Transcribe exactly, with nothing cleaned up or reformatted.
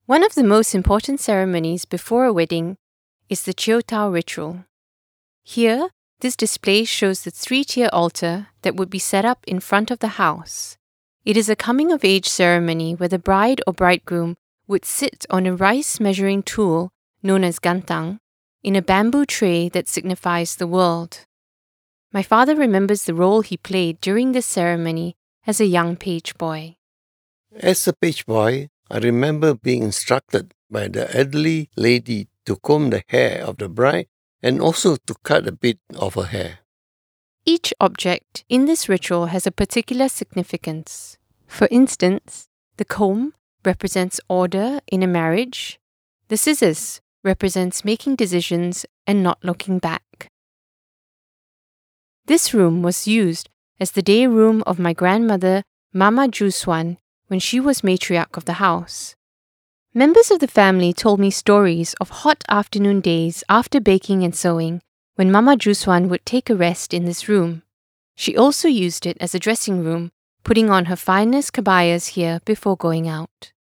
One of the most important ceremonies before a wedding is the Chiotao ritual. Here, this display shows the three-tier altar that would be set up in front of the house. It is a coming-of-age ceremony where the bride or bridegroom would sit on a rice measuring tool known as gantang in a bamboo tray that signifies the world. My father remembers the role he played during this ceremony as a young page boy. As a page boy, I remember being instructed by the elderly lady to comb the hair of the bride and also to cut a bit of her hair. Each object in this ritual has a particular significance. For instance, the comb represents order in a marriage. The scissors represents making decisions and not looking back. This room was used as the day room of my grandmother, Mama Juswan, when she was matriarch of the house. Members of the family told me stories of hot afternoon days after baking and sewing when Mama Juswan would take a rest in this room. She also used it as a dressing room, putting on her finest kabayas here before going out.